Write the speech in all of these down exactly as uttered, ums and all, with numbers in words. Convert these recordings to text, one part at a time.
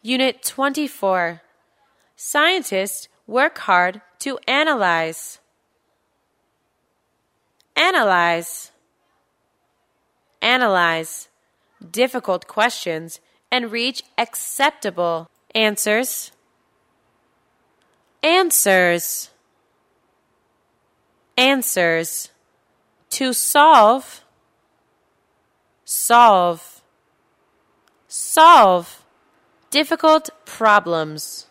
Unit twenty-four. Scientists work hard to analyze. Analyze. Analyze difficult questions and reach acceptable answers. Answers. Answers. To solve. Solve. Solve difficult problems.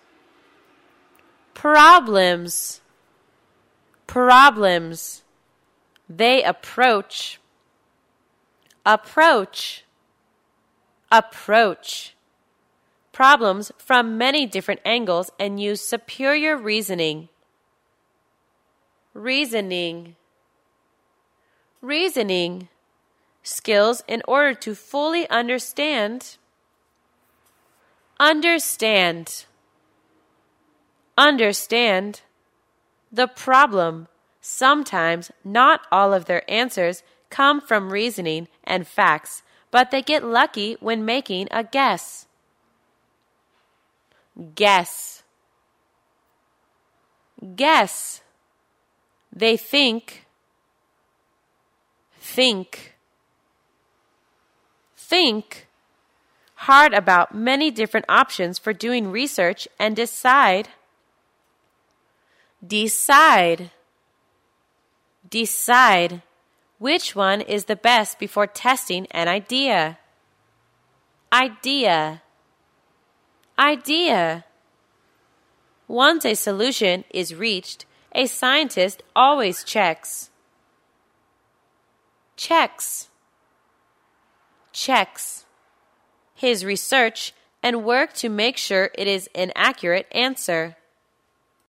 Problems. Problems. They approach. Approach. Approach problems from many different angles and use superior reasoning. Reasoning. Reasoning skills in order to fully understand. Understand. Understand the problem. Sometimes not all of their answers come from reasoning and facts, but they get lucky when making a guess. Guess. Guess. They think. Think. Think hard about many different options for doing research and decide. Decide. Decide which one is the best before testing an idea. Idea. Idea. Once a solution is reached, a scientist always checks. Checks. Checks his research and work to make sure it is an accurate answer.